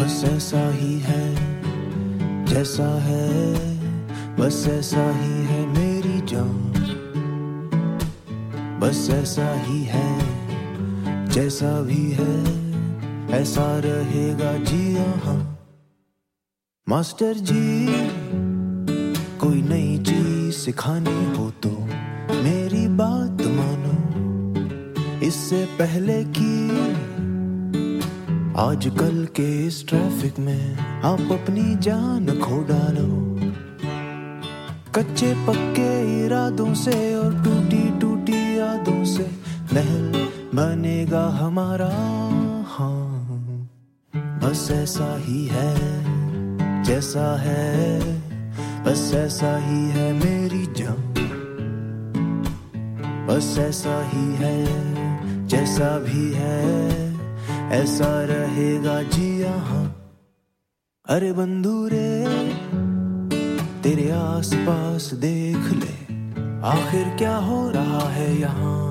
बस ऐसा ही है जैसा है, बस ऐसा ही है मेरी जान, बस ऐसा ही है जैसा भी है, ऐसा रहेगा जी हाँ। मास्टर जी कोई नई चीज सिखानी हो तो मेरी बात मानो, इससे पहले कि आजकल के इस ट्रैफिक में आप अपनी जान खो डालो। कच्चे पक्के इरादों से और टूटी टूटी यादों से महल बनेगा हमारा, हाँ। बस ऐसा ही है जैसा है, बस ऐसा ही है मेरी जान, बस ऐसा ही है जैसा भी है, ऐसा रहेगा जी यहाँ। अरे बंधुरे तेरे आस पास देख ले, आखिर क्या हो रहा है यहाँ।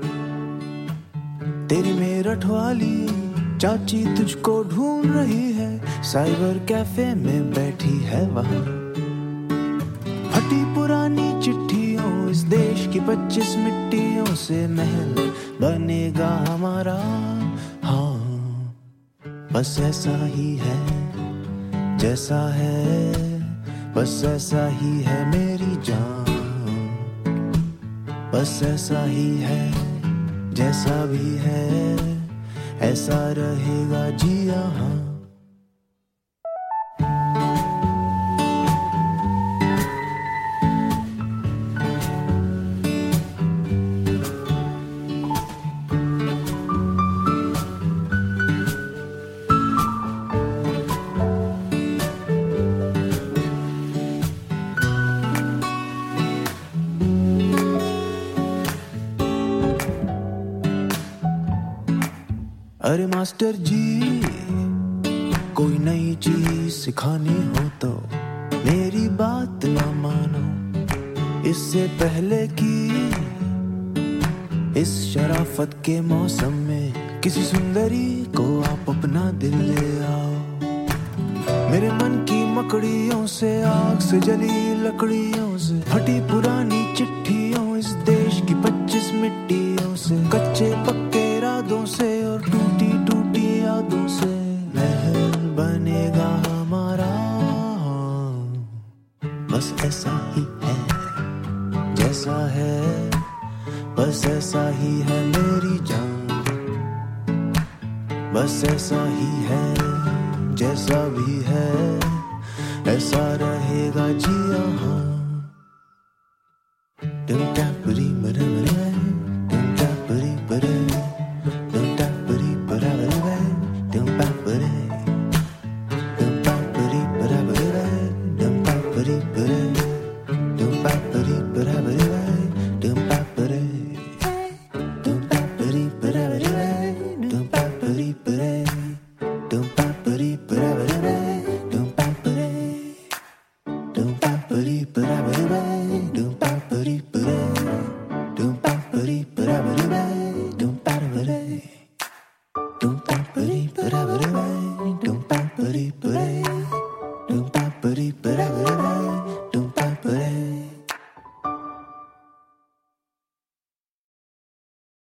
तेरी मेरठ वाली चाची तुझको ढूंढ रही है, साइबर कैफे में बैठी है वहाँ। फटी पुरानी चिट्ठियों इस देश की 25 मिट्टियों से महल बनेगा हमारा, हाँ। बस ऐसा ही है जैसा है, बस ऐसा ही है मेरी जान, बस ऐसा ही है जैसा भी है, ऐसा रहेगा जी यहाँ। अरे मास्टर जी कोई नई चीज सिखानी हो तो मेरी बात ना मानो, इससे पहले कि इस शराफत के मौसम में किसी सुंदरी को आप अपना दिल ले आओ। मेरे मन की मकड़ियों से, आग से जली लकड़ियों से, फटी पुरानी चिट्ठियों इस देश की 25 मिट्टियों से, कच्चे पक्के इरादों से और टूटी टूटी यादों से महल बनेगा हमारा। बस ऐसा ही है जैसा है, बस ऐसा ही है मेरी जान, बस ऐसा ही है जैसा भी है, ऐसा रहेगा जी यहाँ। Don't